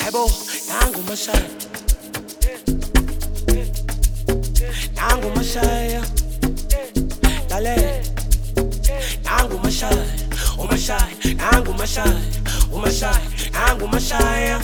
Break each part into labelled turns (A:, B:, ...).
A: Aibo, nangu mashaya, nangu mashaya, dale, nangu mashaya, umashaya, nangu mashaya, umashaya, nangu mashaya.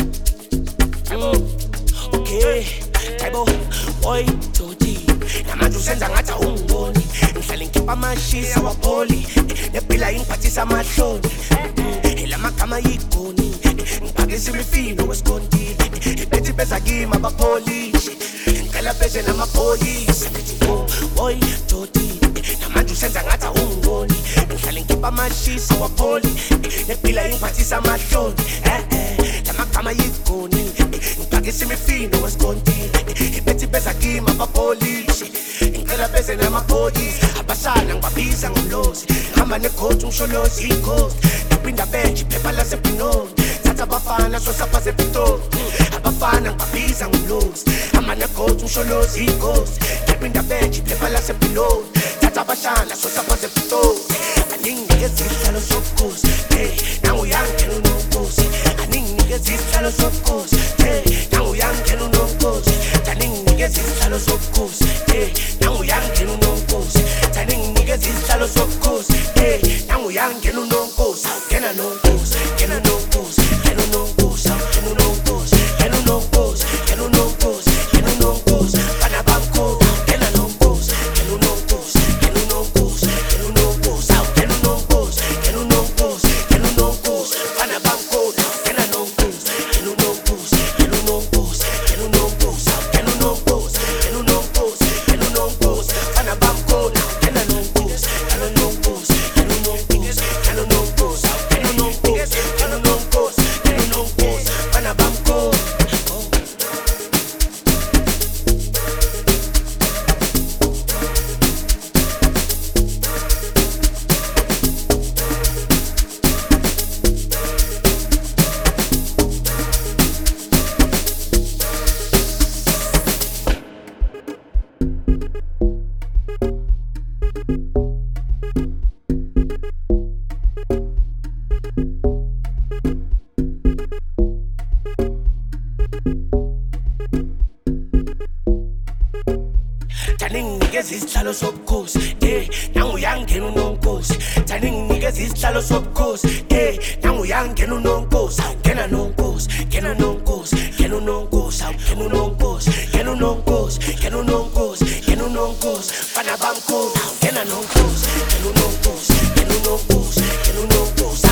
A: Okay, Aibo, boy, toti, namanje usenza ngathi ungiboni, ngihlala ngikhipha amashisa wapoli, nepila ingiphathisa amahloni, elamagama yigoni. Ngibhakisa imifino wesikontile bethi beza kimi abapolishi ngicela beze namapholisa boy doti namanje usenza ngathi ungiboni ngihlale ngikhipha amashisa wapholi nepila ingiphathisa amahloni lamagama yigoni ngibhakisa imifino wesikontile bethi beza kimi abapolishi ngicela beze namapholisa abasana ngibabiza ngomlozi ngihamba neghothi ngisholozi ighost ngiphinda bench iphepha lasepinoni abafana sosaphaze pitoni abafana ngibabiza ngomlozi amane ghost ngisholozi ighost ngiphinda bench iphepha lasepiloni thatha abashana sosaphaze pitoni aninginikeza isihlalo sobukhosi nangu yangena unomkhosi aninginikeza isihlalo sobukhosi nangu yangena unomkhosi aninginikeza isihlalo sobukhosi nangu yangena unomkhosi aninginikeza isihlalo sobukhosi nangu yangena unomkhosi awungena nomkhosi ngena nomkhosi Taninginikeza isihlalo sobukhosi nangu yangena unomkhosi taninginikeza isihlalo sobukhosi nangu yangena unomkhosi awungena nomkhosi ngena unomkhosi ngena unomkhosi awungena unomkhosi ngena unomkhosi ngena unomkhosi ngena unomkhosi fana bamkhosi awungena nomkhosi ngena unomkhosi ngena unomkhosi ngena unomkhosi